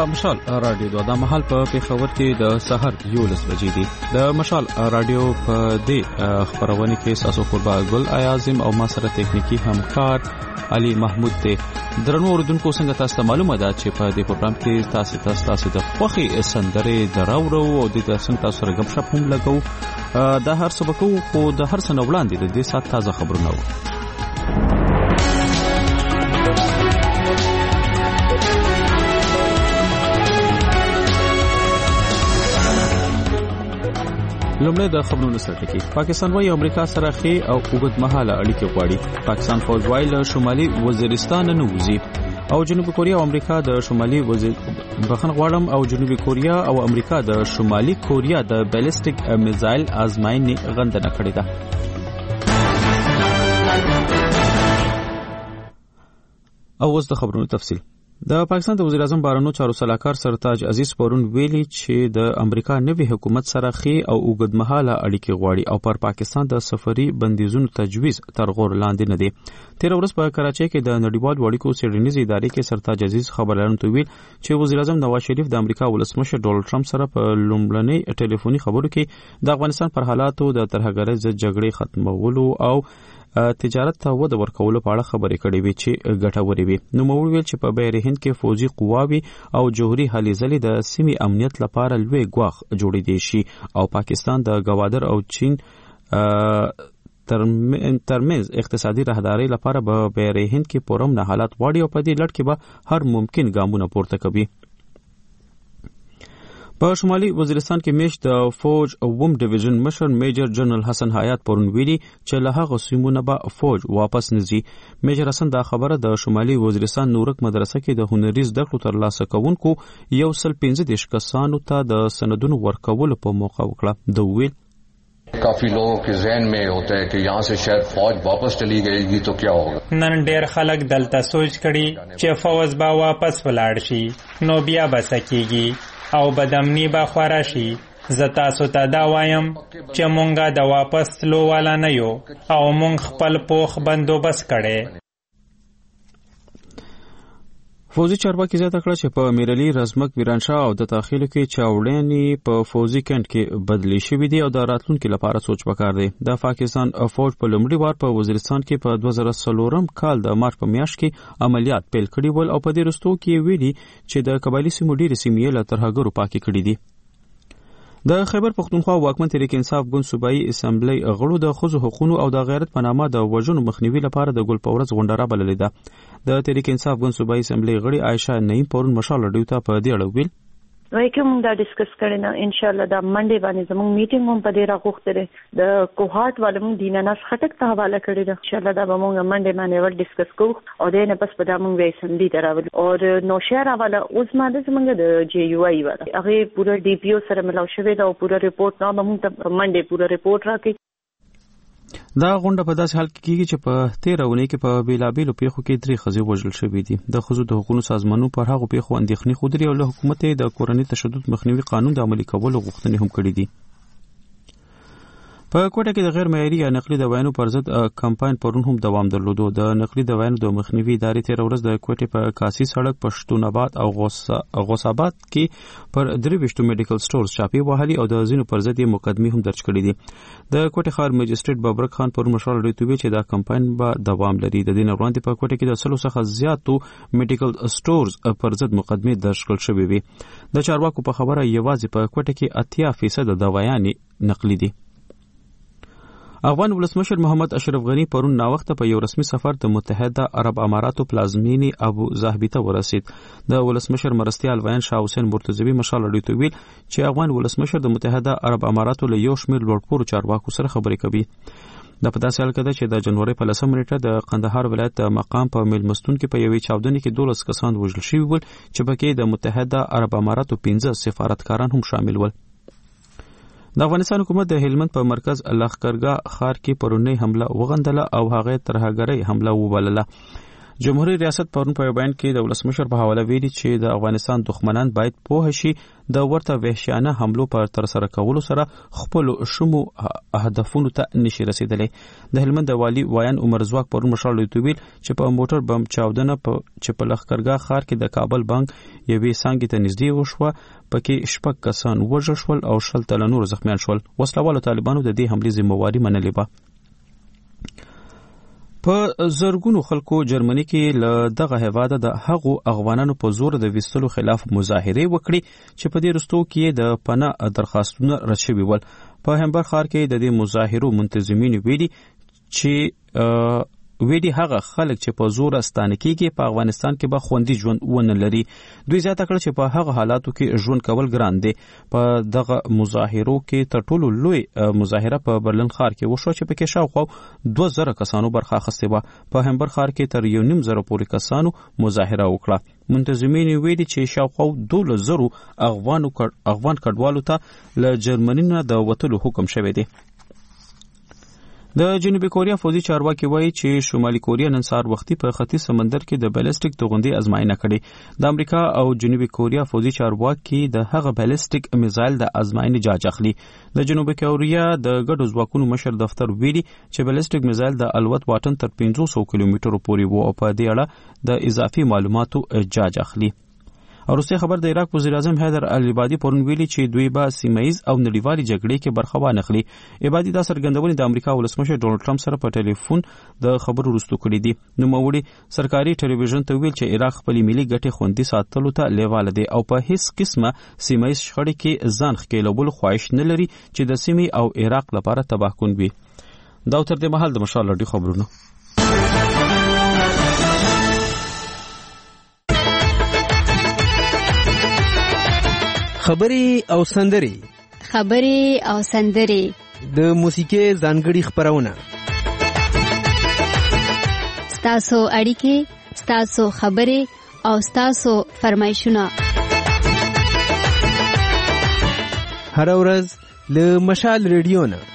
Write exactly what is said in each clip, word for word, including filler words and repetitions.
د مشال رادیو د مهال په پیښور کې د سحر یولس بجې دي. د مشال رادیو په دې خبرونه کې تاسو قربا ګل ایازم او ما سره تکنیکی همکار علي محمود ته. درنو اوردونکو څنګه تاسو معلومه ده چې په دې پروګرام کې تاسو تاسو تاسو د خوخي سندره دراورو او د تاسو تاسو سره غب شپ هم لګو. د هر سبکو خو د هر څه وړاندې د دې سات تازه خبرونه و. لومړی د خبرونو سره کې پاکستان وايي امریکا سره خې او اوږدمهاله اړیکې غواړي. پاکستان فوج وايي له شمالي وزیرستان نه وځي او جنوبي کوریا او امریکا د شمالي وزیر بخښنه غواړم او جنوبي کوریا او امریکا د شمالي کوریا د بیلستیک میزایل ازمایښت غندنه کړې ده. او اوس د خبرونو تفصیل. د پاکستان د وزیر اعظم بهرنیو چارو سلاکار سرتاج عزیز پرون ویلي چې د امریکا نوي حکومت سره خې او اوږدمهاله اړیکې غواړي او پر پاکستان د سفري بندیزونو تجویز تر غور لاندې نه دی. تیر ورځ په کراچۍ کې د نړیوال اړیکو څېړنیزې ادارې کې سرتاج عزیز خبرلارونکو ویل چې وزیر اعظم نواز شریف د امریکا ولسمشر ډونالد ټرمپ سره په لومړنۍ ټلیفوني خبرو کې د افغانستان پر حالاتو د ترهګرۍ جګړې ختمولو او تجارت ته وده ورکولو په اړه خبرې کړې وي چې ګټورې وي. نو مو ویل چې په بحر هند کې فوجي قواوي او جوهري هلې ځلې د سیمې امنیت لپاره لوی ګواښ جوړېدای شي او پاکستان د ګوادر او چین ترمنځ اقتصادي راهداري لپاره په بحر هند کې پرمن حالات واړي او په دې لړ کې به هر ممکن ګامونه پورته کوي. په شمالي وزیرستان کې میش د فوج اوم ډیویژن مشر میجر جنرال حسن حیات پرون ویلي چې له هغه سیمونه به فوج واپس نزي. میجر حسن دا خبره د شمالي وزیرستان نورک مدرسه کې د هنري زده کړو ترلاسه کوونکو یو سل پنځه دیرش کسانو ته د سندونو ورکولو په موقع وکړه. د ویل काफी लोगों के ذہن में होता है कि यहाँ से शायद फौज वापस चली गई तो क्या होगा. نن ډیر خلک دلته سوچ کړي چې فوج به واپس ولاړ شي نو بیا به سکیږي او بدامنی به خورا شي. زه تاسو ته دا وایم چې مونږه د واپس تلو والا نه یو او مونږ خپل پوخ بندوبست کړي. فوزي چارواکي زیاته کړه چې په میرلی رزمک ویرانشاه او د داخلو کې چاوړېنی په فوزي کېنټ کې بدلی شوې دي او د راتلونکو لپاره سوچ وکړ دی. د پاکستان فوج په لومړي وار په وزیرستان کې په دوه زره څلورم کال د مارچ په میاشت کې عملیات پیل کړي ول او په دې وروستو کې ویلي چې د قبایلی سیمو ډېرې سیمې له ترهګرو پاکې کړې دي. د خیبر پختونخوا واکمن تحریک انصاف ګوند صوبایي اسمبلی غړو د ښځو حقوقو او د غیرت په نامه د وژنو مخنیوي لپاره د ګل پورز غونډه را بللې ده. د تحریک انصاف ګوند صوبایي اسمبلی غړي عائشه نعیم پرون مشال رادیو ته په دې اړه ویل وای کوم دا ډیسکس کړي نه ان شاء الله دا منډه باندې زموږ میټینګ هم په دې راغوښته د کوهارت والم دیناناس خټک ته حواله کړی ده. ان شاء الله دا به موږ منډه باندې ور ډیسکس کوو او دې نه پس په دا موږ اسمبلی ته راول او نو شهر حواله اوس ماده زموږ د جی یو ای والا هغه پورا ډی پی او سره ملاو شوی دا او پورا ریپورت نو موږ ته منډه پورا ریپورت راکړي. دا غونډه په داسې حال کې کیږي چې په تیره اونۍ کې په بیلابیلو پیښو کې درې ښځې وژل شوې دي. د ښځو د حقوقو سازمانونو پر هغو پیښو اندېښنې ښودلې او له حکومت یې د کورني تشدد مخنیوي قانون د عملي کولو غوښتنې هم کړې دي. په کوټه کې د غیر معیاري یا نقلي دوايانو پر ضد کمپاین پرون هم دوام درلودو. د نقلي دوايانو د مخنیوي ادارې تیر ورځ د کوټې په کاسي سړک پښتون آباد او غوث آباد کې پر درويشتو میډیکل سټورز چاپی وهلي او د ځینو پر ضد یې مقدمې هم درج کړې دي. د کوټې ښار مجستریټ ببرک خان پر مشال ریتوي چې دا کمپاین به دوام لري. د دین وړاندې په کوټه کې د سلو څخه زیاتو میډیکل سټورز پر ضد مقدمې درج کړل شوې وي. د چارواکو په خبره یوازې په کوټه کې اتیا فیصد دوايانې نقلي دي. افغان ولسمشر محمد اشرف غنی پرون ناوخته په یو رسمي سفر د متحده عرب اماراتو پلازمینی ابو ظبي ته ورسید. د ولسمشر مرستیال وین شاه حسین مرتضوی مشال اړیته ویل چې افغان ولسمشر د متحده عرب اماراتو له یو شمېر لوړپوړو چارواکو سره خبرې کوي. د په داسې حال کې ده چې د جنوري په لسمه نیټه د قندهار ولایت د مقام په میلمستون کې په یوې چاودنې کې دولس کسان وژل شوي ول چې پکې د متحده عرب اماراتو پنځه سفارتکاران هم شامل ول. د افغانستان حکومت د هلمند په مرکز لښکرګاه ښار کې پرونی حمله وغندله او هغه ترهګرۍ حمله وبلله. جمهوریت ریاست پرون په بیان کې د ولسمشر په حواله ویلي چې د افغانستان دښمنان باید پوه شي د ورته وحشیانه حملو پر تر سره کولو سره خپل شمو هدفونو ته نشي رسیدلی. د هلمند د والی وایان عمر زواک پرون مشال ویل چې په موټر بم چاودنه په چې په لښکرګاه ښار کې د کابل بانک یوې څانګې ته نږدې وشوه، پکې شپږ کسان وژل شول او شل تنه نور زخمیان شول. وسلوالو طالبانو د دې حملې ذمہواري منلې وه. په زرګونو خلکو جرمني کې له دغه هیواده د هغو افغانانو په زور د ویستلو خلاف مظاهره وکړي چې په دې رستو کې د پناه درخواستونه رد شوي ول. په همبر ښار کې د دې مظاهرو منتظمین ویلي چې ویډي هغه خلک چې په زور ستانه کېږي په افغانستان کې به خوندي ژوند ونه لري. دوی زیاته کړه چې په هغه حالاتو کې ژوند کول ګران دي. په دغه مظاهرو کې تر ټولو لوی مظاهره په برلین ښار کې وشوه چې پکې شاوخوا دوه زره کسانو برخه اخیستې وه. په همبر ښار کې تر یو نیم زره پورې کسانو مظاهره وکړه. منتظمین ویلي چې شاوخوا دولس زرو افغان افغان کډوالو ته له جرمني نه د وتلو حکم شوی دی. د جنوبي کوریا فوجي چارواکي وایي چې شمالي کوریا نن سهار وختي په ختیځ سمندر کې د بالستیک توغندي ازمایښت کړې. د امریکا او جنوبي کوریا فوجي چارواکي د هغه بالستیک میزایل د ازمایښت جاج اخلي. د جنوبي کوریا د ګډو ځواکونو مشر دفتر ویلي چې بالستیک میزایل د الوت واټن تر پنځه سوه کیلومترو پورې وو او په دې اړه د اضافي معلوماتو جاج اخلي. وروستي خبر د عراق وزیر اعظم حیدر العبادي پرون ویلي چې دوی به سیمایز او نړیوالي جګړې کې برخه وانخلي. عبادي دا څرګندونې د امریکا ولسمشر ډونالد ټرمپ سره په ټلیفون د خبرو وروسته کړې دي. نوموړي سرکاري ټلویزیون ته ویل چې عراق خپل ملي ګټې خوندي ساتلو ته لیواله دی او په هیڅ قسمه سیمایز شخړې کې ځان ښکېلولو خواهش نه لري چې د سیمې او عراق لپاره تباهکن وي. دا تر دې مهال د مشال لړۍ خبرونه. خبرې او سندري خبرې او سندري د موسیقي ځانګړي خبرونه ستاسو اړیکې ستاسو خبرې او ستاسو فرمایشونه هر ورځ له مشال ریډیو نه.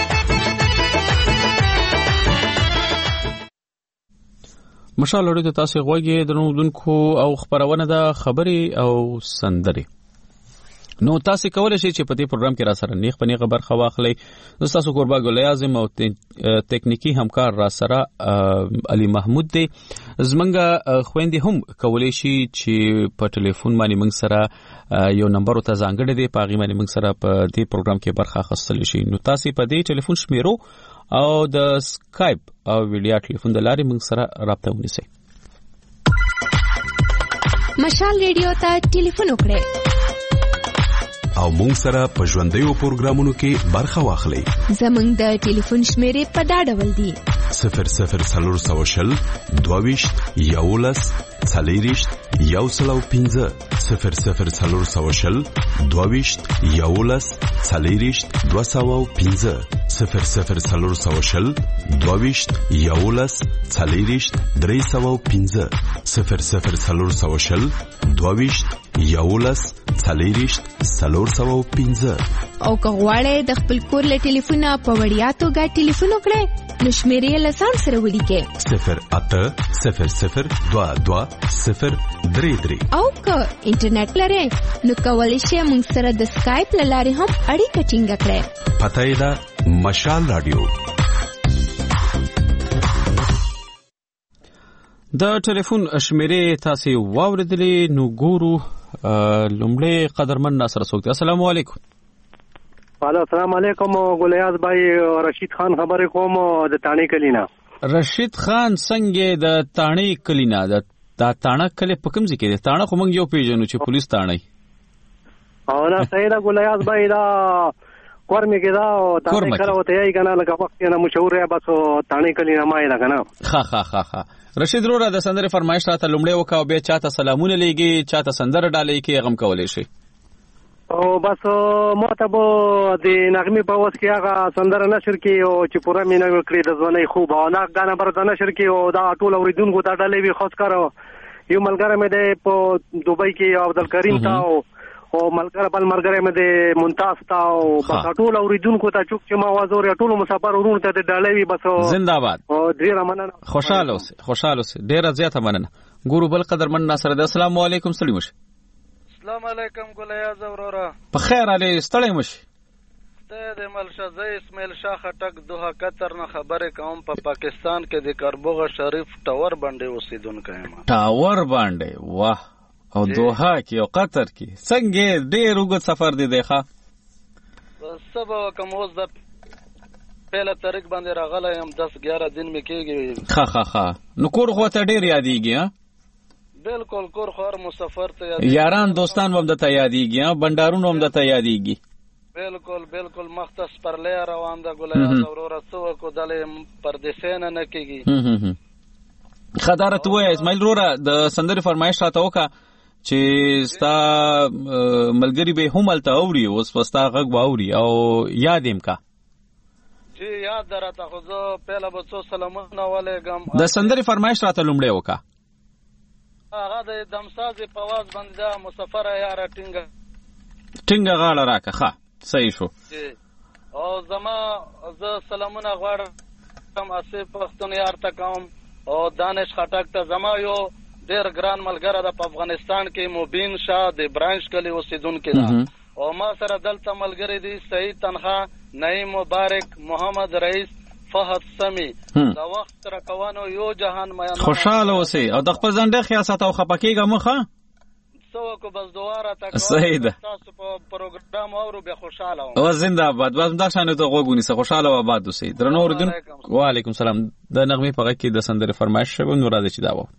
مشال ریډیو ته تاسو غوږی درنودونکو او خبرونه د خبرې او سندري. نو تاسو کولای شئ چې په دې پروګرام کې را سره نیغ په نیغه برخه واخلئ. زه تاسو قربا ګل اعظم او تکنیکی همکار را سره علي محمود دی. زمونږ خويندې هم کولای شي چې په ټلیفون باندې موږ سره یو نمبر ته ځانګړی دی په هغه باندې موږ سره په دې پروګرام کې برخه اخیستل شي. نو تاسو په دې ټلیفون شمیرو او د سکایپ او ویډیو ټلیفون د لارې موږ سره رابطه ونیسئ. مشال ریډیو ته ټلیفون وکړئ او مونږ سره په ژوندیو پروګرامونو کې برخه واخلئ. زمونږ د ټلیفون شمیرې په دا ډول دي: صفر صفر څلور سوه شل دوه ویشت یولس څلېرویشت یو سل او پنځه صفر صفر څلور سوه شل دوه ویشت یولس څلېرویشت دوه سوه او پنځه صفر صفر څلور سوه شل دوه ویشت یولس څلېرویشت درې سوه او پنځه صفر صفر څلور سوه شل دوه ویشت یولس څلېرویشت څلور سوه او پنځه. او که غواړئ د خپل کور له ټلیفونه په وړیا توګه ټلیفون وکړئ نو شمیرې له ځان سره ولیکئ: صفر اته صفر صفر دوه دوه صفر درې درې. او که انټرنیټ لرئ نو کولی شئ موږ سره د سکایپ له لارې هم اړیکه ټینګه کړئ. پته یې ده مشال رادیو. د ټلیفون شمیرې تاسو واوریدلې. نو ګورو لومړی قدرمن ناصر څوک دی. السلام علیکم. وعلیکم السلام علیکم. ګلیاز بھائی رشید خان خبرې کوم د تانی کلینا. رشید خان څنګه د تانی کلینا د دا تاڼه کله په کوم ځای کې دی؟ تاڼه خو موږ یو پیژنو چې پولیس تاڼه او نه صحیح ده ګلیاز بھائی دا کورمه کې دا او تانی کله وته یې کنه لکه وخت نه مشهور ہے بس تانی کلینا ما یې کنه. ها ها ها ها رشید روره د سندره فرمایش راته لومړی وکاو به چاته سلامونه لېږي چاته سندره ډالې کې غم کولای شي او بس مطلب د نغمه په وس کې هغه سندره نشر کې او چې پورا مینه کړی د ځواني خوب او نه غانا برته نشر کې او دا ټول اوریدونکو ته ډالې وی خاص کارو یو ملګری مې ده په دوبۍ کې عبدالکریم تا او او ملګری بل ملګری مې د ممتاز تا او بس ټول اوریدونکو ته چوک چې ما आवाज اوري ټول مسافر ورونو ته د ډالوي بس زنده‌باد او ډیر مننه خوشاله اوسه خوشاله اوسه ډیر زیاته مننه ګورو بل قدر من ناصر د السلام علیکم سلام مش السلام علیکم ګلیاز اورورا په خیر علي ستړی مش ته د ملشزه اسماعیل شاه خټک دوه قطر نه خبره کوم په پا پاکستان کې د کربوغه شریف ټاور باندې اوسیدونکو یم ټاور باندې واه او دوحه کې او قطر کې څنګه ډېر وګت سفر دی دی ښه سبا کوم اوس د پهله طریق باندې راغلی یم دس ګیاره دن مې کېږي ښه ښه ښه نو کور خو ته ډېر یادېږي ها بالکل کور خو هر مسافر ته یادېږي یاران دوستان هم درته یادېږي ها بنډارونه هم درته یادېږي بالکل بالکل مختص پرلی روان ده ګلیاز وروره څه وکړو دلې پردیسۍ نه نه کېږي ښه دا راته ووایه اسماعیل وروره د سندرې فرمایش راته وکړه چې ستا ملګری به هم هلته اوري اوس به ستا غږ به اوري او یاد یم کا جی یاد ده راته خو زه پهله به څو سلامونه ولېږم د سندرې فرمایش راته لومړی وکړه هغه د دمسازې په اواز باندې ده مسافره یاره ټینګه ټینګه غاړه راکړه ښه صحیح شو او زما زه سلامونه غواړم آصف پښتون یار ته کوم او دانش خټک ته زما یو ډېر ګران ملګری ده په افغانستان کې مبین شاه د برانش کلي اوسېدونکی ده او ما سره دلته ملګری دي سعید تنخا نعیم مبارک محمد رئیس فهد سمی دا وخت راکوانو یو جهان میانه خوشاله اوسئ او د خپل ځان ډېر خیال ساته او خفه کېږه مه ښه څه وکړو بس دعا راته کوم صحیح ده تاسو په پروګرام اورو بیا خوشاله وم او زنده باد بس همدا شانې ته غوږ ونیسه خوشاله او آباد اوسئ درنو اورېدونکو وعلیکم سلام د نغمې په غږ کې د سندرې فرمایش شوی نو راځئ چې دا واورو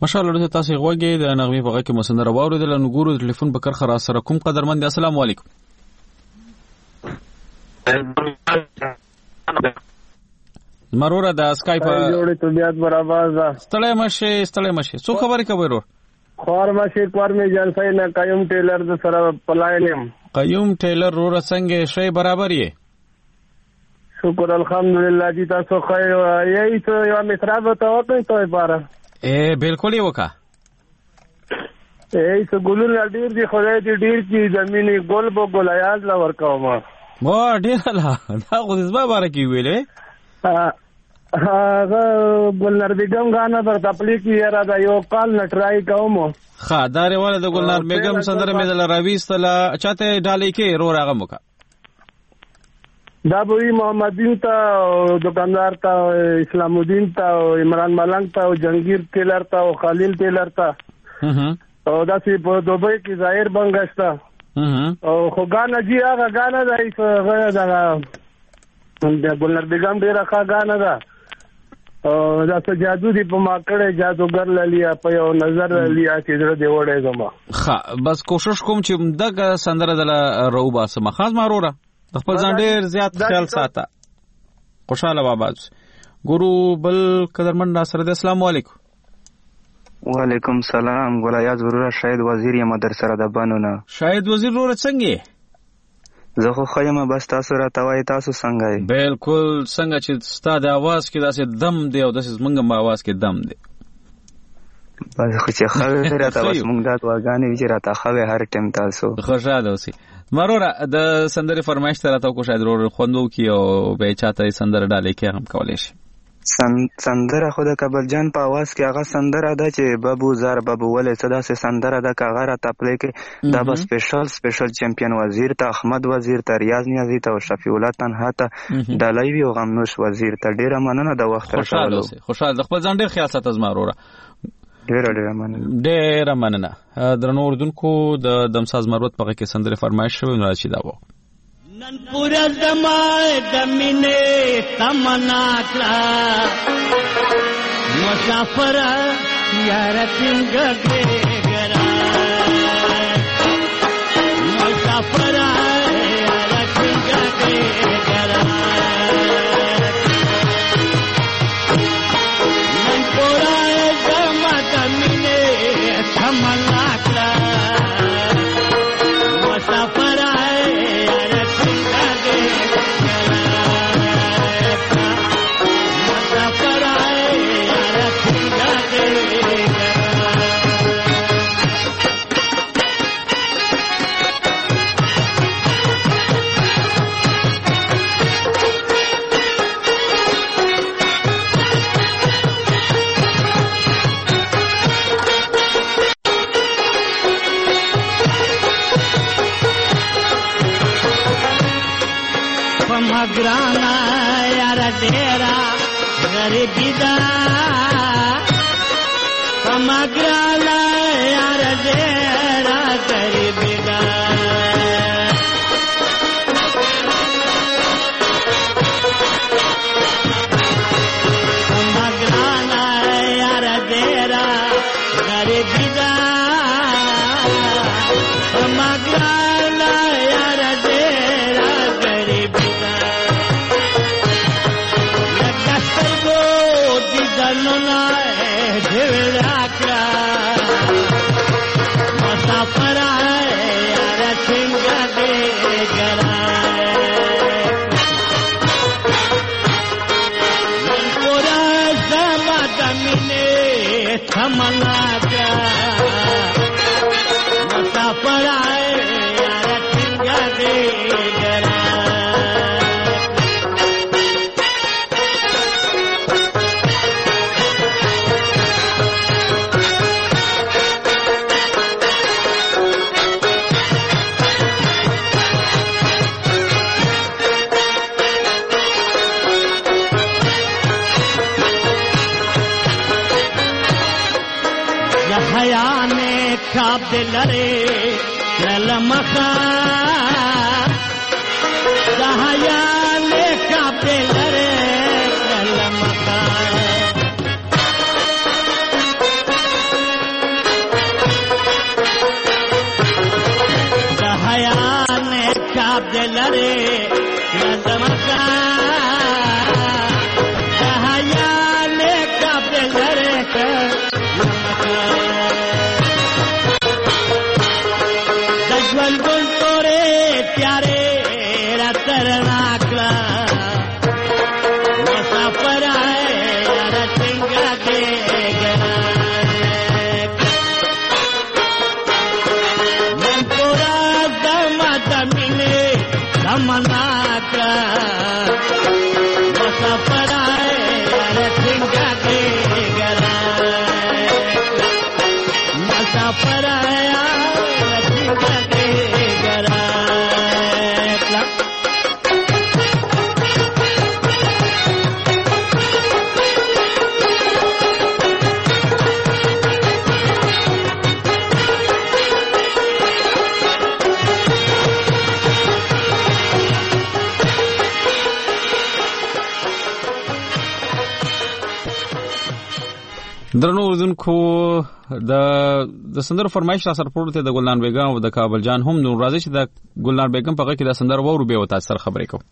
ماشاءالله تاسو غوږی د نغمې په غږ کې مسندره واوریدل نو ګورو د ټلیفون په کرخه را سره کوم قدرمند السلام علیکم مرور د اسکای په جوړې طبيعت برابر ده ستړی مشه ستړی مشه څو خبرې کوي ورور خور مشه کور می جلسې نه قیوم ټیلر د سره پلاینم قیوم ټیلر رور څنګه شی برابر یې شکر الحمدلله جی تاسو خیر یی ته یو متراب ته وته ته پاره اے بالکل یې وکا اے څه ګلون ډیر دی خدای دې ډیر کی زمینی ګل بو ګل یاد لا ورکاو ما مو ډیر لا دا خو دې زما کی ویلې هغه ګلنار بیگم غانا پر تپلی کی را دا یو کال نټرای کوم خا دارې والا د ګلنار بیگم سندره مې دل راويستله چاته ډالې کې رو راغه مکا دا بوی محمدین تا دکاندار تا اسلام الدین تا عمران ملنگ تا جنگیر ټیلر تا او خلیل ټیلر تا او دا سی په دوبۍ کې ظاهر بنگشتا او خو غانا جی هغه غانا دای څنګه دا د ګلنار بیگم ډیره ښه غانا ده او دا څه جادو دی په ما کړه جادوګر لالیا په یو نظر لیا چې زړه دی وړه زما ښه بس کوشش کوم چې دغه سندره دل رو باسه خاص ماروره د خپل ځان ډیر زیات خیال ساته خوشاله بابا ګورو بل قدرمن ناصر د السلام علیکم وعلیکم سلام ګولیا ضرور شاید وزیر یم در سره د بانونه شاید وزیر ور څنګه زه خو خیمه بس تاسو را توای تاسو څنګه یې بالکل څنګه چې ستاسو आवाज کې داسې دم دی او داسې منګه ما आवाज کې دم دی بس خو چې خبره راته بس مونږ دا واغانې چې راته خبره هر ټیم تاسو خوشاله اوسئ مرورا د سندره فرمایش تر تاسو کو شاید ورو خوندو کی او به چاته سندره ډالې کې هم کولای شي سندره خو د کابل جان په आवाज کې هغه سندره ده چې بابو زار بابو ولې صدا سه سندره ده کاغه را تپلې کې دا به سپیشل سپیشل چمپیون وزیر ته احمد وزیر ته ریاض نیازی ته او شفیع الله تنها ته دلایوي او غمنوش وزیر ته ډیره مننه د وخت راکولو خوشاله خپل ځان ډیر خیال ساتز مرورا ډیره ډیره مننه ډیره مننه درنو اردوونکو د دمساز مروت په کې سندره فرمایش شوی نو راشي دا و نن پورا زمای دمینه تمنا کړه مسافر یار څنګه ګرا مسافر یار څنګه ګرا نن پورا زمای دمینه تمنا کړه مسافر graana yara dera garibi da kamagrana yara dera garibi da kamagrana yara dera garibi da kamagrana yara dera garibi Nona dhira kya masafar yaar singa de gara pura zamadamine thamna kya masafar yaar singa de gara Kab dilare lalamaka Dahayane kab dilare lalamaka دلره لزمکا دهیان کب دلره دجوال گل توره پیاره رتر ناکلا مسافر آئے رتنگا دے گنا من پورا دما دمینے دمناکلا مسافر آئے رتنگا دے گنا مسافر آیا رتنگا دے گنا درنو اوردونکو د د سندرو فرمایش را سره پورته د ګلنار بیگم او د کابل جان هم نو راځي چې د ګلنار بیگم په غږ کې د سندر وورو به وتا سره خبرې کوم.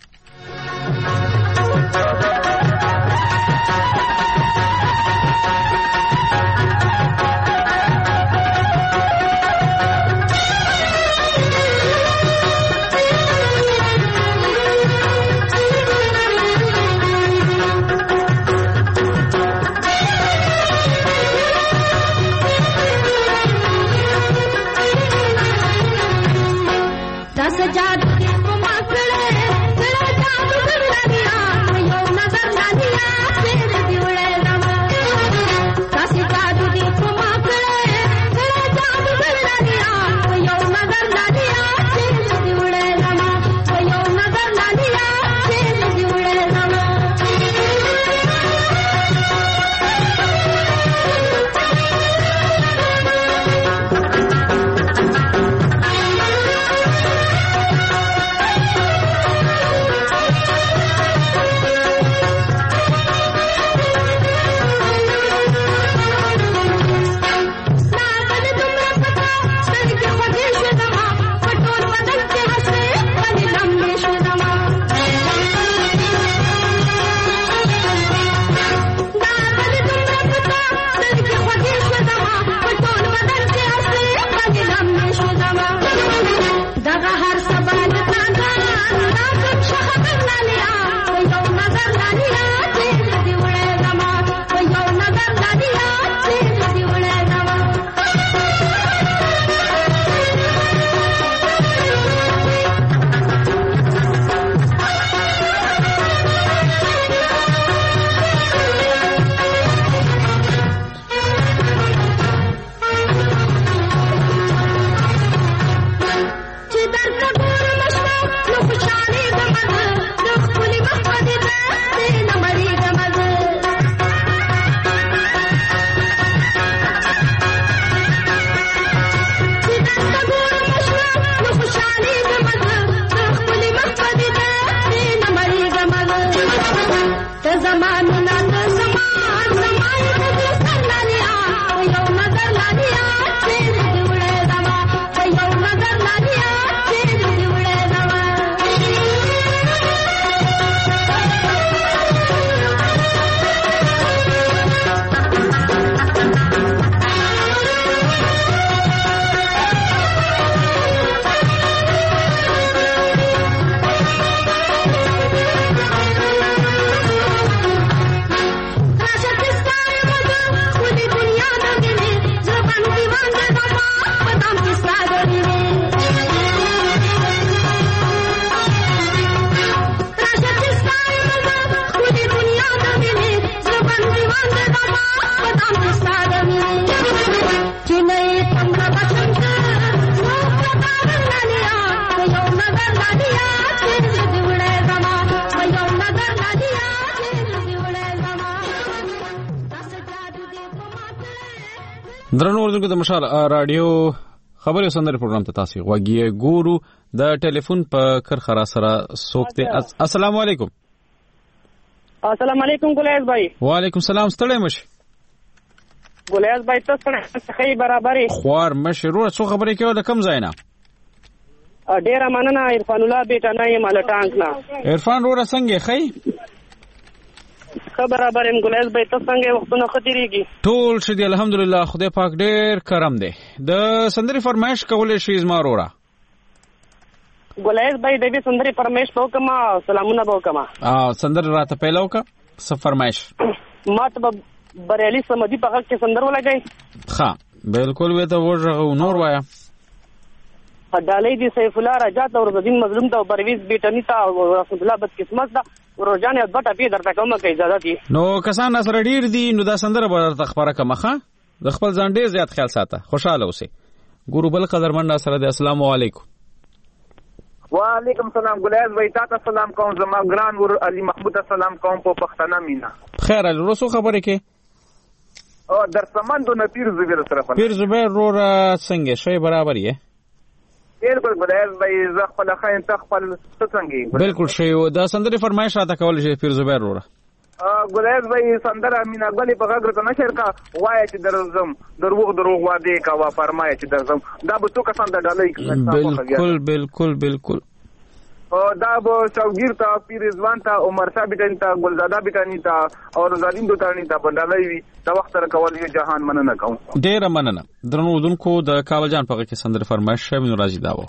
درنو اوردونکو د مشال رادیو خبري سندري پروګرام ته تاسو غوږی ګورو د ټلیفون په کرخه را سره سوکته. السلام علیکم. السلام علیکم ګلیاس بھائی. وعلیکم السلام. ستړی مشه ګلیاس بھائی تاسو څنګه صحیح برابرې خوار مشه رو څو خبرې کوي د کم ځای نه ډیره مننه عرفان الله بیٹا نه یم له ټانک نه. عرفان وروره څنګه ښی؟ ښه برابر یم ګلیز بھائی، ته څنګه وختونه ښه تېرېږي؟ ټول ښه دي الحمدلله، خدای پاک ډېر کرم دی. د سندرې فرمایش کولی شي زما وروره؟ ګلیز بھائی د دې سندرې فرمایش به وکړم، سلامونه به وکړم. سندرې راته پیل وکړه، څه فرمایش؟ ما ته به بریالي صمدي په غږ کې سندر ولګئ. ښه بالکل، وې ته وږغو نور وایه. ډالۍ دي سیف الله رجات او رزدین مظلوم ته او پرویز بیٹنی ته او رسول الله بدقسمت ته ورجان بټه پی درته کومه کې اجازه دي. نو کسان سره ډیر دي، نو دا سندره به درته خبره کومه. ښه د خپل ځان ډیر زیات خیال ساته، خوشاله اوسئ. ګورو بل قدرمن سره د السلام علیکم. وعلیکم السلام ګلیز بھائی، تاسو سلام کوم، زما ګران ور علي محمود سلام کوم په پښتنه مینا. خیر علي، روسو خبره کې او در سمندو نه پیر زبیر سره پیر زبیر رور څنګه شی برابر یې؟ بالکل ګلیز بھائی، زه خپل خاين ته خپل څنګه بالکل شی دا سندرې فرمایش راته کول شي پیر زبیر رور. ګلیز بھائی سندره مینا غلي په غږ ته نشر کا وای چې درزم دروغ دروغ واده کا وا فرمایي چې درزم دا به څوک سند ډالۍ کوي. بالکل بالکل بالکل او دا به شوګیر ته پیر رضوان ته عمر صاحب بیٹانی ته ګلزاده بیٹانی ته او زالین دوتانی ته بندالای وي دا وخت را کول یو جهان مننه کوم. ډیر مننه. درنو دونکو د کابل جان په کې سندره فرمایش شوی نو راځي دا و.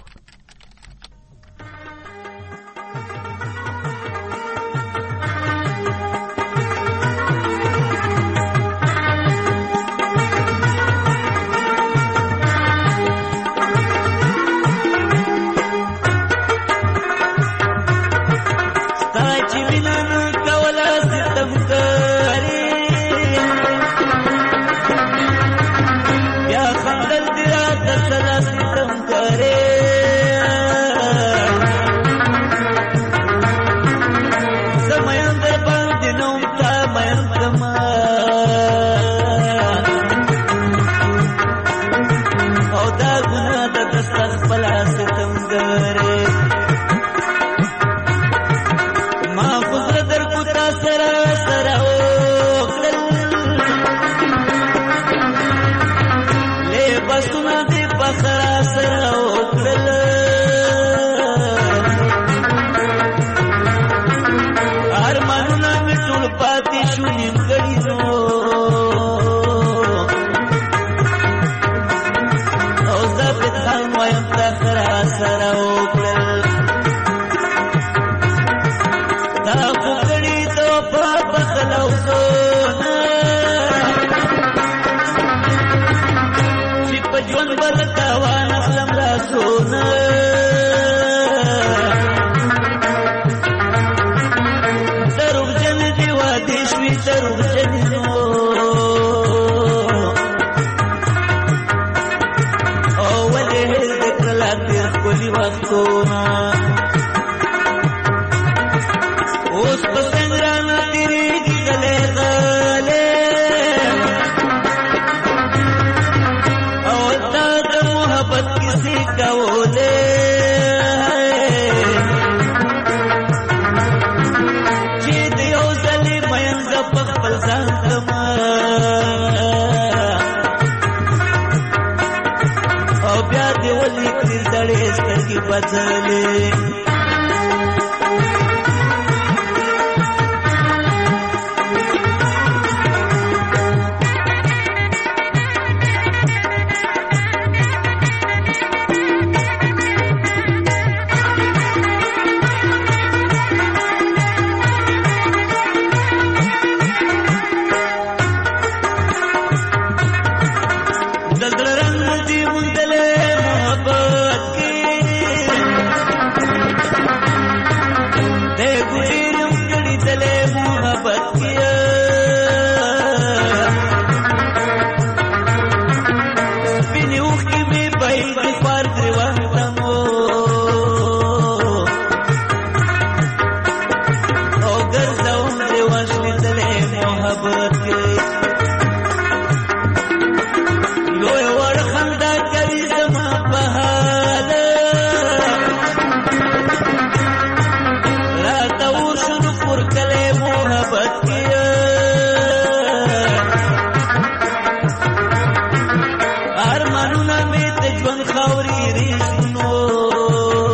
ارمانونه مې ته ژوند خاورې ریښتونو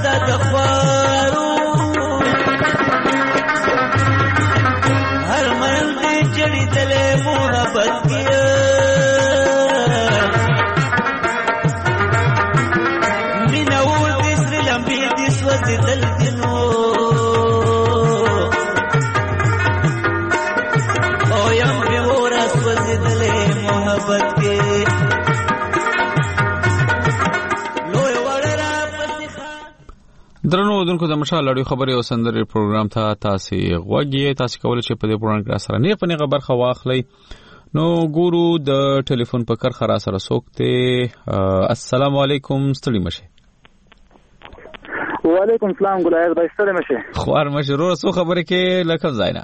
دا دخوارو هر من دی جڑی دلے محبت کیا میناول دیسر لمبی دیس وزی دل دنو او یم بیورس وزی دلے محبت کے درنو دونکو د مشال اړیو خبرې او سندرې پروګرام ته تاسو غوږی تاسو کولای شئ په دې پروګرام کې سره نه پنه خبر خو واخلئ نو ګورو د ټلیفون په کر خرا سره سوکته السلام علیکم ستړي مشه وعلیکم السلام ګلایز بھائی ستړي مشه خوار مشه رو سو خبره کې لکه زاینا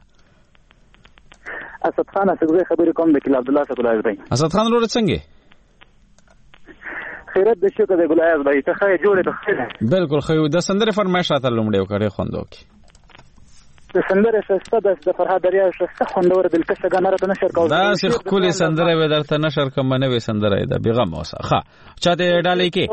اسد خان اسد خبرې کوم د کله عبد الله صاحب ګلایز بھائی اسد خان رو څنګه خیرت د شکر د ګلایز بھائی ته خیر جوړه ته خیر بالکل خو د سندره فرمایش راته لومړی وکړې خوندو کې د سندره شسته د فرهاد دریا شسته خوندور دلکش غنره ته نشر کاوه دا سیخ کلی سندره و درته نشر کوم نه وي سندره ده بیغم اوسه ښه چاته ډالې کې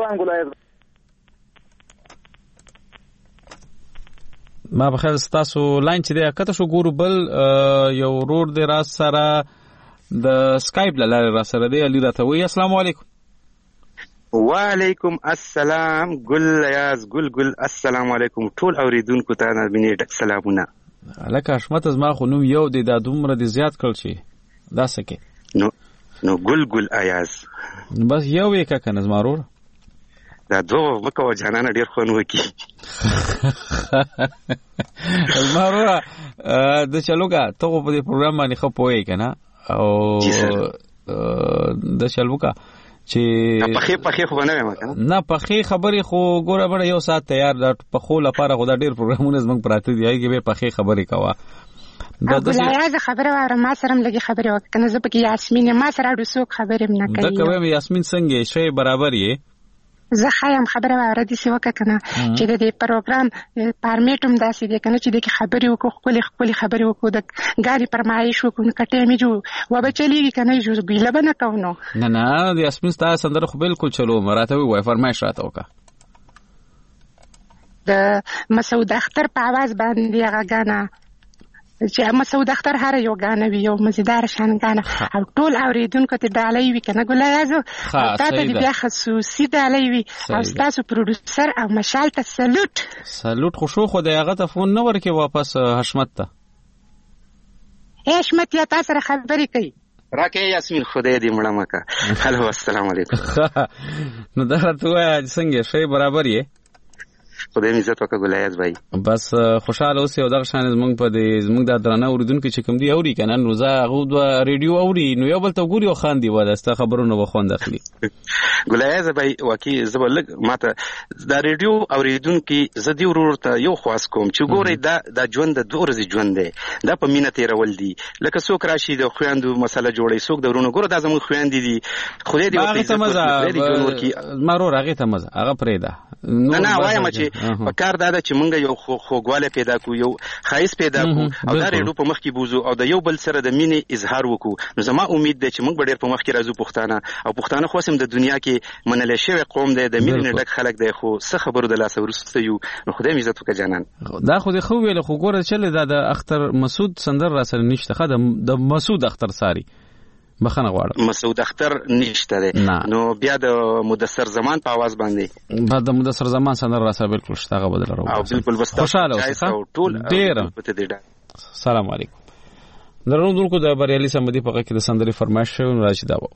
ما په خیر تاسو لاین چې ده کته شو ګورو بل یو رور د راس سره د سکایپ لاله را سره دی علي راته وي السلام علیکم وعلیکم السلام ګل یاز ګل ګل السلام علیکم ټول اوریدونکو ته نبینه ډک سلامونه لکه حشمت از ما خو نو یو د د دومره د زیات کړ شي دا سکه نو نو ګل ګل ایاز بس یو یک کنه زمارور دا دوه وکاو جانانه ډیر خون وکي زمارور د چلوګه ته په دې پروګرام باندې خو پوي کنه او د چلوګه چې پخې پخې خو نه وایم کنه نه پخې خبرې خو ګوره بڑا یو سات تیار د پخو لپاره خدا ډیر پروګرامونه زمنګ پراته دی هغه به پخې خبرې کوا دا د خبره واره ما سره لګي خبرې وکنه زه پکې یاسمین ما سره د سوق خبرې نه کوي دا کوم یاسمین څنګه شی برابر یې زه خایم خبره واره دي سی وکنه چې د دې پروګرام پرمیټوم داسې دی کنه چې د خبرې وکړو خپل خپل خبرې وکړو د غالي پرمایش وکړو کټه می جو و به چلیږي کنه جو ګیله بنه کوونو نه نه د یاسمین تاسو سندره خو بالکل چلو مراته وای فرمایش راته وکړه د مسعود اختر په आवाज باندې هغه غانا چې مسعود اختر هر یو غانا وی یو مزیدار شان غانا او ټول اوریدونکو ته ډالۍ وی کنه ګلایزو تا ته بیا خصوصي ډالۍ وی او تاسو پروډوسر او مشال ته سلوټ سلوټ خو شو خو د هغه ته فون نه ورکې واپس حشمت ته حشمت یا تاسو سره خبرې کوي راکې یاسمین خدای دې مړه مکه هلو السلام علیکم نو دا راته څنګه شی برابر یې خدای می عزت وکړه ګلایز بھائی بس خوشاله اوسې او دغه شان زمونږ په دې زمونږ د درنه اوریدونکو چې کوم دی اوري کنه نو زه هغه د ریډیو اوري نو یو بل ته ګوري او خان دی وداسته خبرونه وخوند اخلي ګلایز بھائی واقعي زبلګ ماته دا ریډیو اوریدونکو زدي ورورته یو خاص کوم چې ګوري دا د ژوند د دوه ورځې ژوند دی دا په مینه تیرول دي لکه څوک راشي د خويندو مسله جوړي څوک د ورونو ګوره دا زموږ خويندې دي خدای دې ورته مارو راغی ته مزه هغه پرېدا نه نه وایم چې په کار دا چې مونږ یو خوګواله پیدا کو یو خایس پیدا کو او دا ریډو په مخ کې بوزو او د یو بل سره د مینې اظهار وکړو نو زما امید ده چې مونږ ډېر په مخ کې راځو پښتانه او پښتانه خو سم د دنیا کې منل شوی قوم دی د مینې ډک خلک دی خو څه خبرو د لاس ورسته یو نو خدای می عزت وکړه جانان دا خو دې خو ویل خو ګوره چله دا د اختر مسعود سندر را سره نشته خدای د مسعود اختر ساری بخنه غواړم مسعود اختر نشته ده نو بیا د مدثر زمان په आवाज باندې بعد د مدثر زمان سندر را سره بالکل شتاغه بدل راو او بالکل بس خوشاله اوسه ډیر سلام علیکم درنو دونکو د بریالي سمدي په کې د سندري فرمایش شو راځي دا و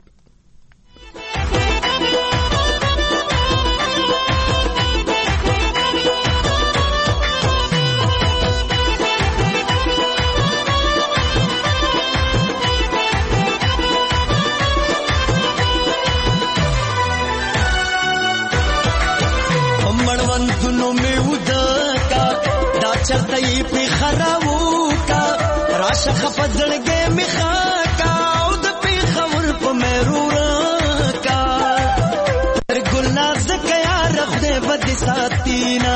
چلتا یې په خراو کا راشه خپزړګې مخا کا او د په خبر په مرورا کا تر ګلناز کیا رخ دې بد ساتینا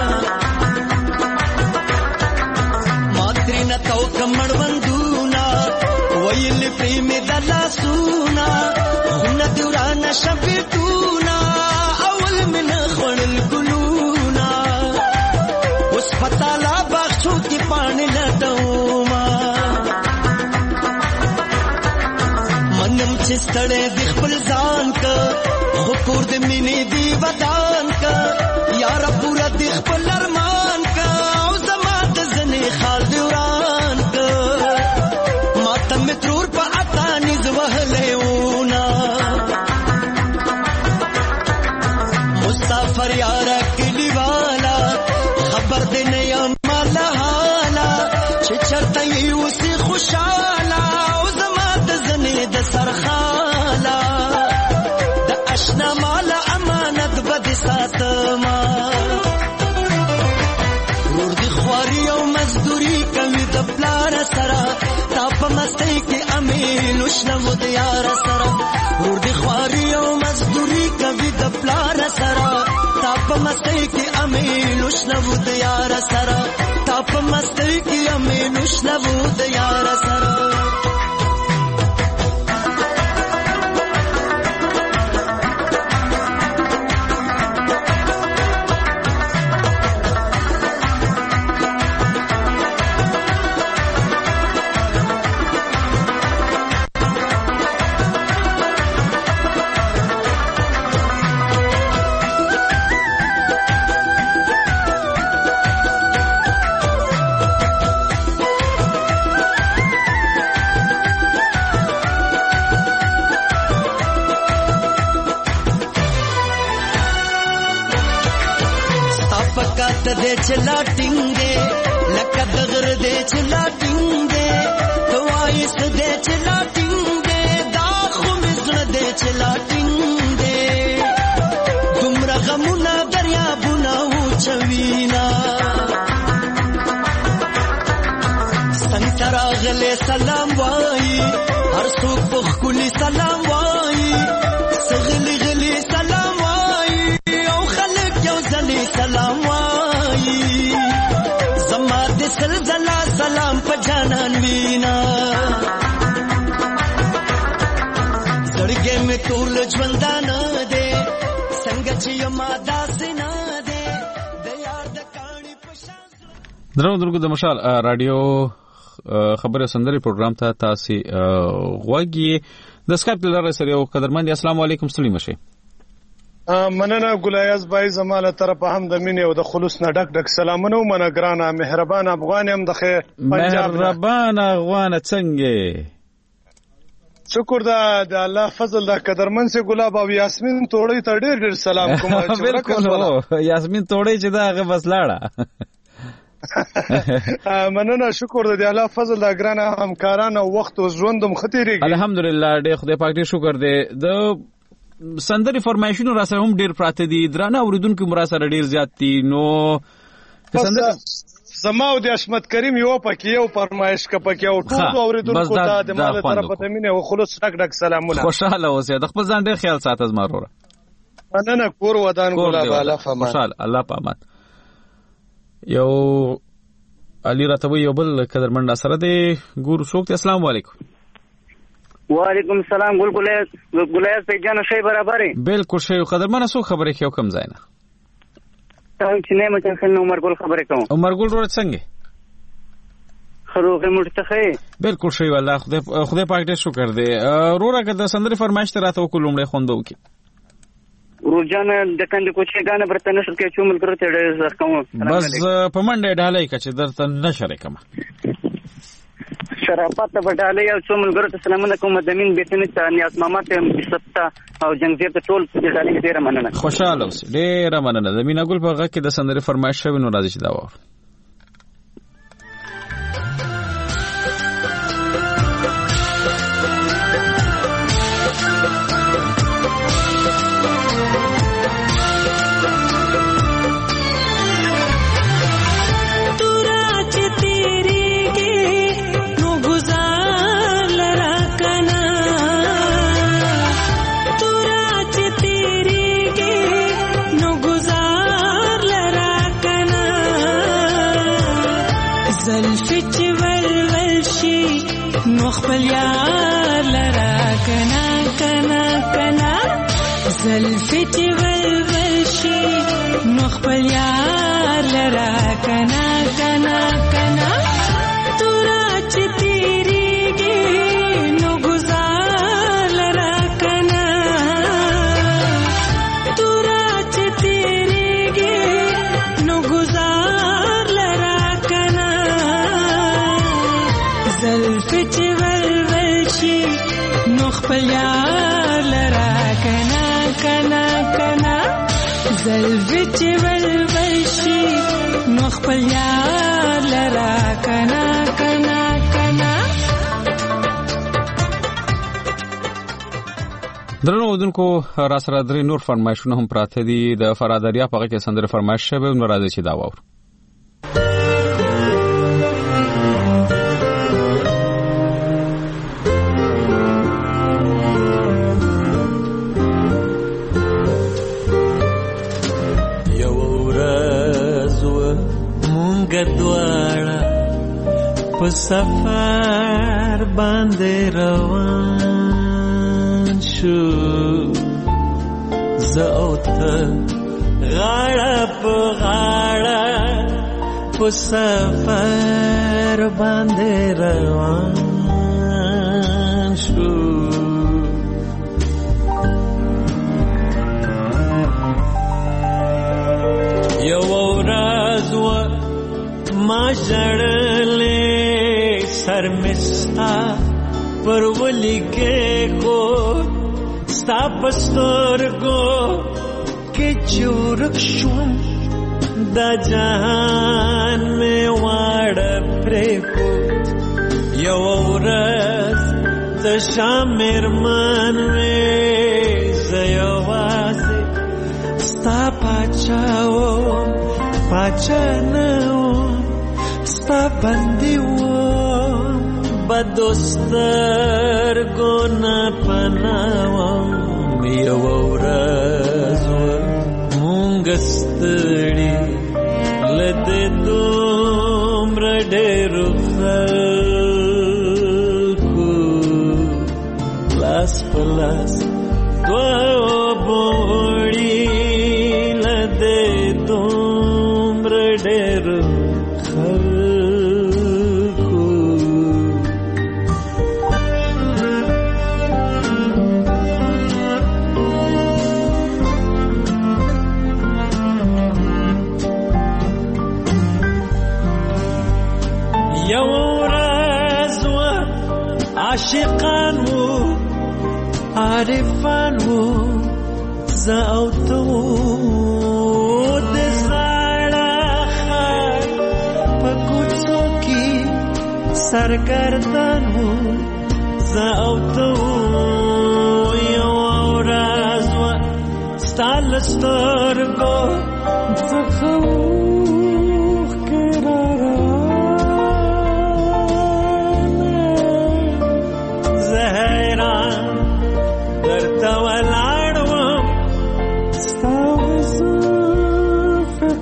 ماترینا تو کمړ وندونا ویل پریم دلا سونا خن دیورانه شپټونا اول من خړل ګلونا چې ستړی د خپل ځان کا خو کور د مینې دی ودان کا یاره پورا د خپل ارمان کا او زما د ځنې خال دی وران کا ماته مې ترور په اتا نز وهلې ونا مسافر یاره کلی والا خبر دې نه یم مالا حالا چې چرته یې اوسې خوشاله او زما د ځنې د سرخاله د اشنا مالا امانت بد ساتما ورور دی خواري او مزدوري کوي د پلار سره تا په مستۍ کې امین وشنو د یار سره ورور دی خواري او مزدوري کوي د پلار سره تا په مستۍ کې امین وشنو د یار سره تا په مستۍ کې امین وشنو د یار سره دے چلا ٹنگے لکا دغر دے چلا ٹنگے توائس دے چلا ٹنگے داخو مزر دے چلا ٹنگے گمرا غمونا دریا بنا ہو چوینا سنسر آغلے سلام وائی ہر سوک بخکولی سلام وائی سغلی غلی سلام وائی او خلق یو زلی سلام وائی زما د سلزلا سلام په جانان وینا زړګې مې ټول ژوندان دې څنګه چې یما داس نه دې د یار د کاڼي په شان درو درګو د مشال رادیو خبره سندري پروګرام ته تاسو غوږی د سکایپ لاره سره یو قدرمن السلام علیکم سلیم شه مننه ګلایاز بای زماله طرفه هم د مینې او د خلوص نه ډک ډک سلامونه او منګرانه مهربان افغان هم د خیر مهربان افغان څنګه شکر دا د الله فضل دا قدرمن سي ګلاب او یاسمین توړی ته ډېر ډېر سلام کوم بالکل یاسمین توړی چې دا هغه بس لاړه مننه شکر د الله فضل دا ګرانه همکارانه وخت او ژوندم ختیریږي الحمدلله ډېر خدای پاک دې شکر دې د سندري فرمایشونو را سره هم ډیر پراته دي درانه اوریدونکو مرا سره ډیر زیات دي نو زما او د اشمت کریم یو پکې یو فرمایش ک پکې او ټول اوریدونکو ته د مال طرفه ته مینه او خلوص ډک ډک سلامونه خوشاله اوسه د خپل ځان ډیر خیال ساتل زموږه مننه کور ودان ګلاب الله فمان خوشاله الله پامان یو علي راتوي یو بل قدرمن سره دی ګور شوک السلام علیکم وعلیکم السلام ګل ګلیاس ګلیاس په جان شي برابرې بالکل شي قدرمن سو خبرې کیو کم ځای نه ته چې نه مچ خل عمر ګل خبرې کوم عمر ګل ورته څنګه خروغه مرتخه بالکل شي والله خدای خدای پاک دې شکر دې رورا کده سندري فرمایش ته راته وکړم خوندو کی روجان د کندې کوچې غانه برته نشل کې چومل کرته ډېر زر کوم بس په منډه ډالای کچ درته نشره کما شرافت بډاله یو څو ملګرو ته سلامونه کوم دمین بیتنی ته نیاز محمد ته سپتا او جنگزیر ته ټول ډالې ډیره مننه خوشاله اوسې ډیره مننه زمينه ګل په غږ کې د سندري فرمایش شوی نو راځي چې دا وره خپل یار لرا کنا کنا کنا زلفی چې ولول شي نو خپل یار لرا کنا کنا کنا تورا چې تیریږي نو گزار لرا زلفې چې ولول شي نو خپل یار لرا کنا کنا کنا زلفې چې ولول شي نو خپل یار لرا کنا کنا کنا. درنو ودونکو را سره درې نور فرمایشونه هم پراته دي. د فرادریا په هغه کې سندره فرمایش شوی نو راځي چې دا واور. یو ورځ مونږ دواړه په سفر باندې روان شو زه او ته غاړه په غاړه په سفر باندې روان شو. یو ورځ ما ژړلې سر مې ستا پر ولیکې کو ستا په سترګو کې چې ورک شوم دا جهان مې واړه پرېښود. یو ورځ تشه مېرمن وې زه یوازې ستا پاچا وم پاچا نه وم ستا بندي وم بدو سترګو نه پناه وم. یو ورځ مونږ ستړي له دې دومره ډېرو خلکو لاس په لاس دوه وبوړي له دې دومره ډېرو خلکو. یو ورځ وه عاشقان وو عارفان وو زه او ته وو د زاړه ښار په کوڅو کې سرګردان وو زه او ته وو. یو ورځ وه ستا له سترګو څخه اوښکې راروانې زه حیران درته ولاړ وم ستا زلفې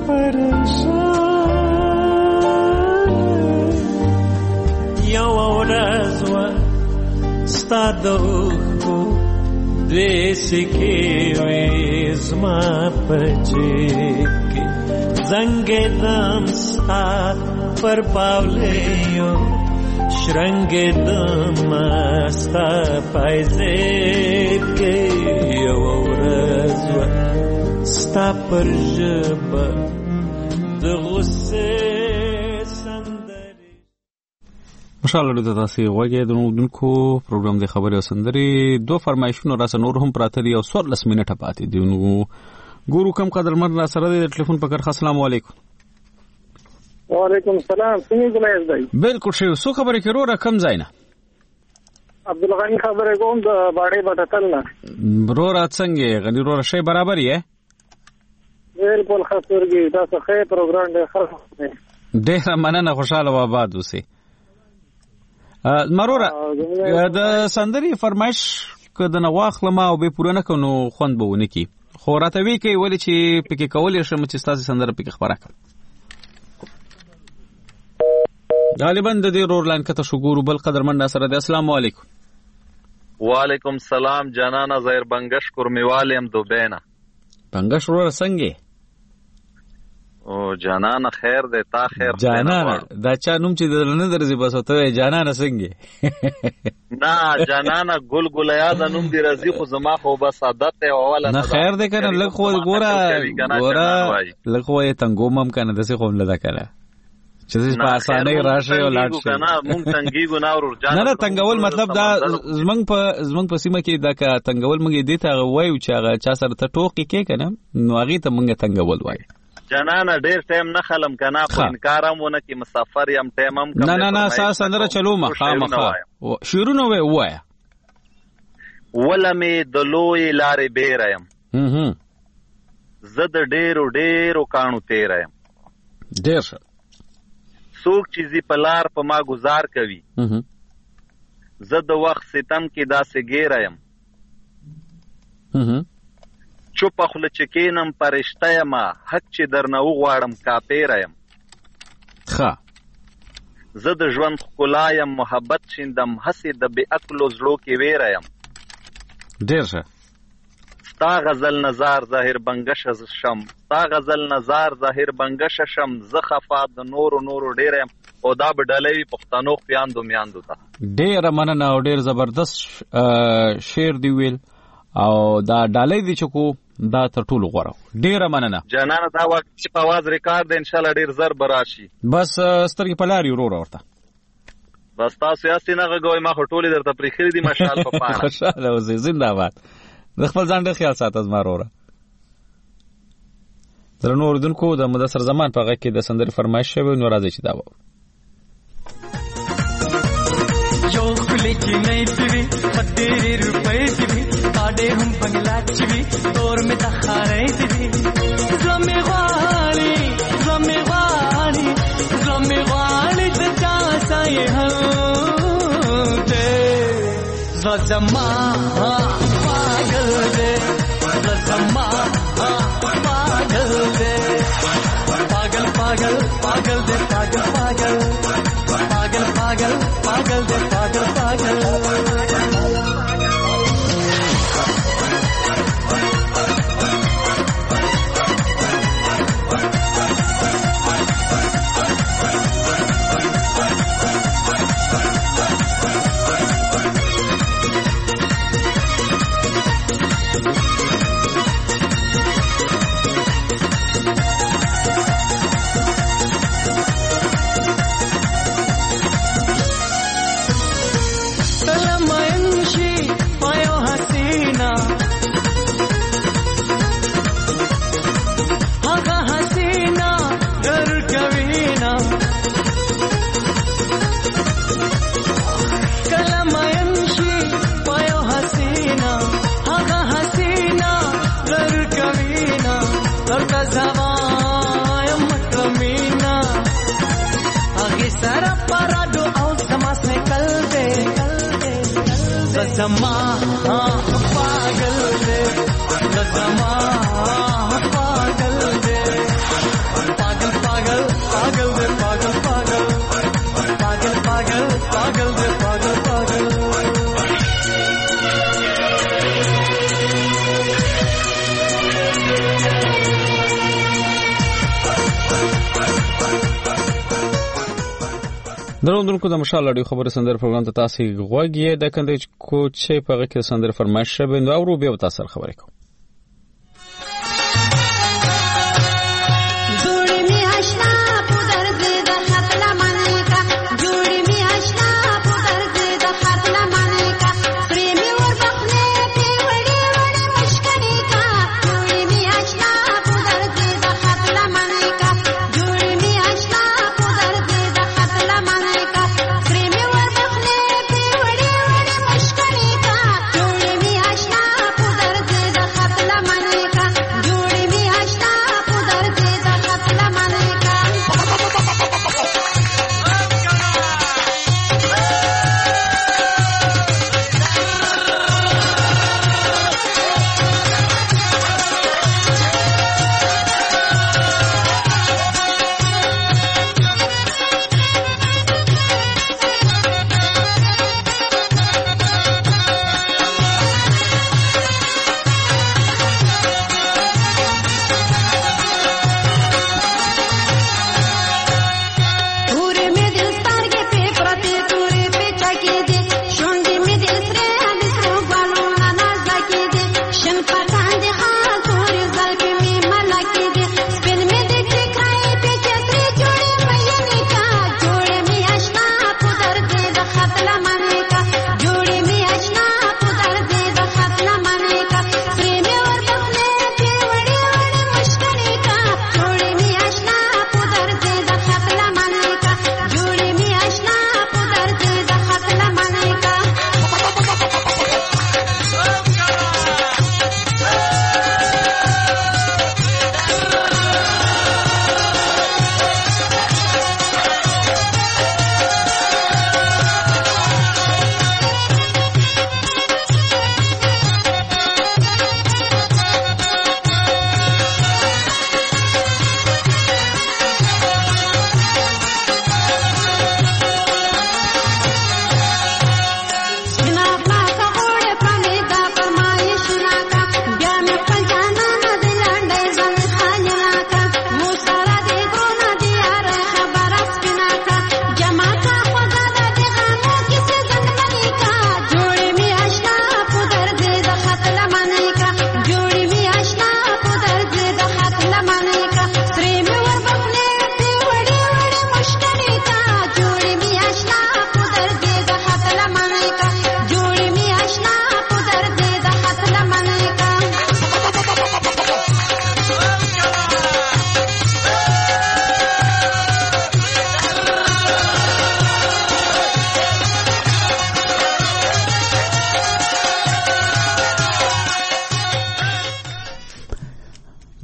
پریشانې. یو ورځ وه ستا د اوښکو دوې سکې وې زما په جیب کې زنګېدم ستا پر پاولیو شرنګېدم ستا پایزیب کې. یو ورځ وه ستا پر ژبه د غصې مشاله د تاسو غوږی د نوونکو پروګرام د خبري او سندري دو فرمایشونه را سره نور هم پراته دي او څوارلس منټه پاتې دي. نو ګورو کم قدرمن را سره د ټلیفون په کار. السلام علیکم. وعلیکم السلام. څنګه ګلایز دی؟ بالکل ښه. سو خبرې کړو را کم ځای نه عبدالغنی خبرې کوم د باړې بټتل نه. برو را څنګه غنی رو شی برابر یې؟ بالکل خاطرګي دا څه خې پروګرام دی خلاص دی. ډېر مننه خوشاله و آباد اوسئ. مرورا د سندري فرمایش کده نه واخلم او به پوره نه کونو خوند به ونه کی خو راته وی کوي ولې چې پکې کولې شم چې تاسو سندره پکې خبره کړ. غالبا د دې رورلاین کته شو ګورو بل قدرمن سره د السلام علیکم. وعلیکم السلام جانانا زهیر بنگش کورمیوالیم دوبینا. بنگش ورور څنګه؟ او جانانا خیر دې تا خیر جانانا دا چا نوم چې درنه درځي بس ته جانانا څنګه؟ نه جانانا ګل ګلیا د نوم دی رضی خو زما خو بس عادت ته اوله نه خیر دې کنه لکه خو ګورا ګورا لکه وې تنګومم کنه دسه خو لدا کړه چې په اسانۍ راشي او لاړ شي کنه مونږ تنګیګو نه ورور جان نه نه تنګول مطلب دا زمنګ په زمنګ په سیمه کې دا تنګول مونږ دې ته وایو چې هغه چا سره ته ټوکی کې کنه نو هغه ته مونږ تنګول وایو جنانا ډیر ټایم نه خلم کنه په انکارم ونه کې مسافر یم ټایم هم نه نه نه اساس اندر چلو مخه مخه شروع وای وایا ولمه د لوی لارې بیرم هم هم زد ډیرو ډیرو کانو تیرم ډیر څوک چې زی په لار په ما گزار کوي زه د وخت ستم کې داسې ګیرایم چوپ خپل چکینم پرشته یم حق چې درنه وغواړم کاپیرایم ښه زه د ژوند ښکلایم محبت شیندم هسې د بې عقلو زړو کې ویرایم ډېر ښه ستا غزل نزار ظاهر بنګشه شم ستا غزل نزار ظاهر بنګشه شم زه خفا د نورو نورو ډېر یم او دا به ډلې وي پښتنو پیاندو میاندو ته ډېره مننه او ډېر زبردست شعر دی ویل او دا ډالۍ دی چې کو دا تر ټولو غوړه ډیره مننه جانانه دا وخت چې په आवाज ریکارډ ان شاء الله ډیر زر براشي بس سترګې په لاري ورور ورته بس تاسو یاستې نه غوي ما خټولې درته پرېخري دي ماشاءالله په پاره خوشاله اوسې زنده‌باد د خپل ځان ډېر خیال ساته زما وروره درنو اوریدونکو د مدثر زمان په غږ کې د سندرې فرمایش شوی نو راځي چې دا و یو خلې کې نه دی خدای روپې دی پاډې هم پنګلاچوي تور مې تخارې دی زمې غالي زمې غالي زمې غالي د چا سای هم دې زما پاگل دې زما پاگل دې पागल पागल पागल दे पागल पागल पागल पागल पागल दे पागल पागल زما पागल दे زما पागल दे पागल पागल पागल दे पागल पागल पागल पागल पागल दे पागल पागल دروندونکو د مشال اړیو خبره سندر پروګرام ته تاسو غوږی د کنده کوچې په غږ کې سندر فرمایش شوه نو اورو به تاسو خبرې کوم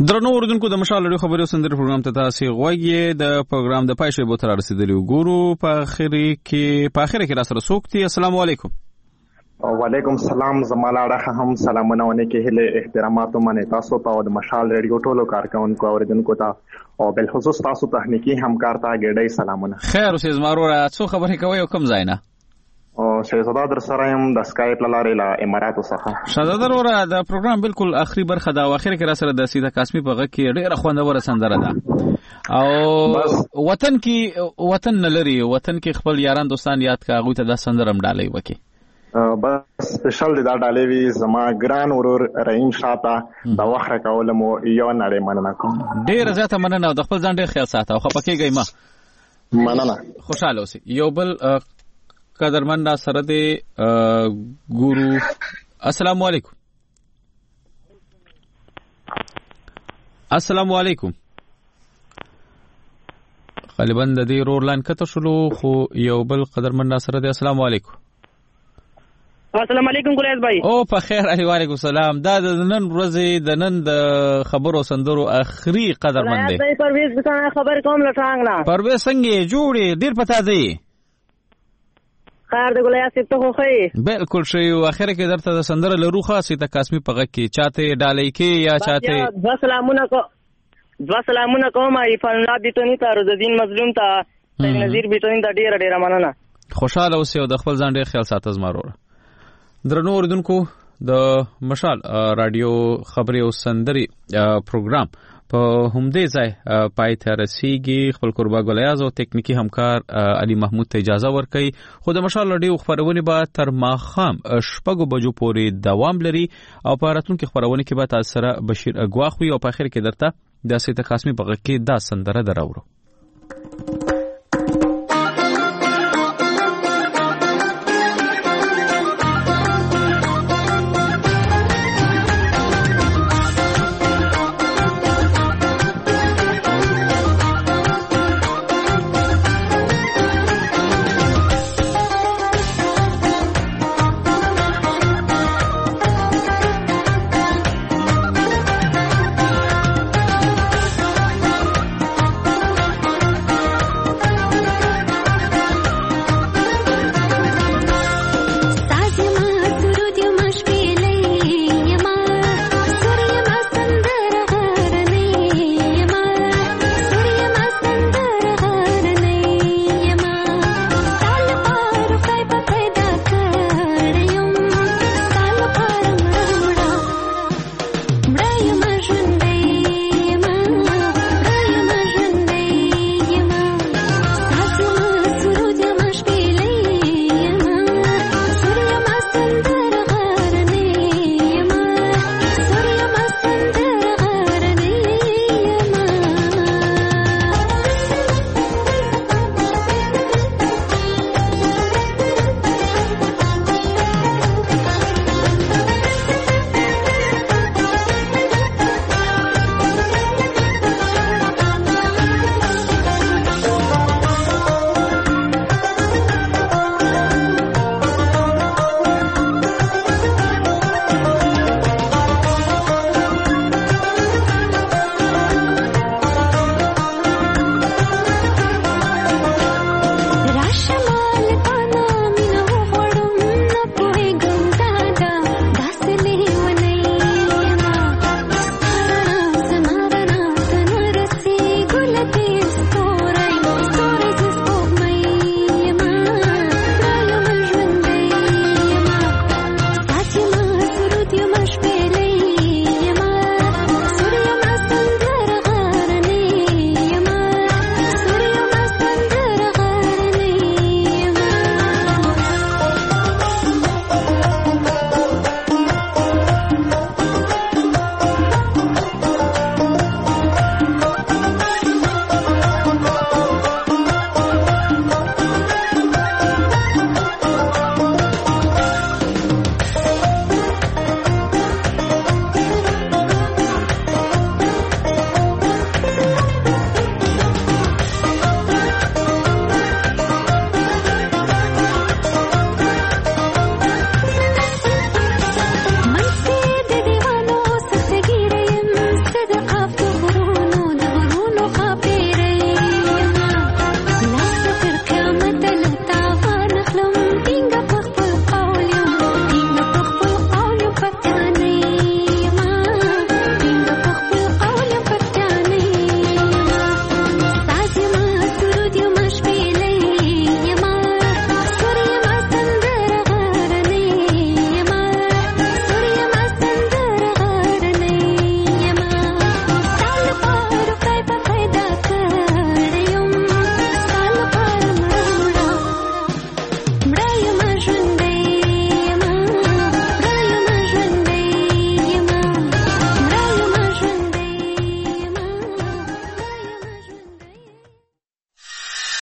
درنو اوردونکو د مشال لري خبري سندري پروګرام ته تاسو غوږی د پروګرام د پایښې بو تر رسیدلی ګورو په اخر کې په اخر کې را سره سوکتي. السلام علیکم. وعلیکم السلام. زمالاړه هم سلامونه ونه کې هله احترامات منه تاسو ته د مشال ریډیو ټولو کارکونکو اوریدونکو ته او بل خصوص تاسو تخنیکی همکار ته ګډای سلامونه. خیر اوسې زمارو را څو خبرې کوي او کوم ځای نه؟ او شهزاده در سره يم د اسکایپ لاره له اماراتو څخه. شهزاده وروره د پروګرام بالکل اخري برخه دا واخر کې را سره د سیده قاسمی په غږ کې ډېره خوندوره سندره ده او وطن کې وطن نلري وطن کې خپل یاران دوستان یاد کا غوي ته د سندرم ډالې وکي. بس سپیشل دا ډالې وی زما ګران ورور رحیم شاته دا وخره کولم یو نړۍ مننه کوم. ډېر زیاته مننه او د خپل ځان ډېر خیال ساته او خپکیږئ ما مننه. خوشاله اوسئ. یو بل قدرمن سره دی ګورو. السلام علیکم. السلام علیکم. غالبا د دې رور لاین کته شلو خو یو بل قدرمن سره دی. السلام علیکم. السلام علیکم ګلیاس بھائی. او په خیر. علیکم السلام. دا د نن ورځې د نن د خبرو سندرو اخري قدرمن دی. پرویز بسانه خبر کوم لټانګ نه. پرویز څنګه جوړې ډیر پتا دی. خیر د ګلیاس ته خو خې بالکل شی او اخر کې درته د سندره لرو خاصه ته قاسمی په غږ کې چاته ډالې کې یا چاته د سلامونه کو د سلامونه کوم ای فن الله بیتونی ته د دین مظلوم ته نذیر بیتونی ته ډیر ډیر مننه. خوشاله اوسئ او د خپل ځان ډیر خیال ساتئ زمارو. درنو اوردونکو د مشال رادیو خبري او سندري پروګرام په همدې ځای پای ته رسیږي. خپل قربا ګلیاز او تکنیکی همکار علي محمود ته اجازه ورکړي. خو د مشال رادیو خبرونه به تر ماښام شپږو بجو پورې دوام لري او په راتلونکي خبرونه کې به تاسو سره بشیر اګواخ وي او په اخر کې درته د سیده قاسمی په غږ کې دا سندره دراوړو.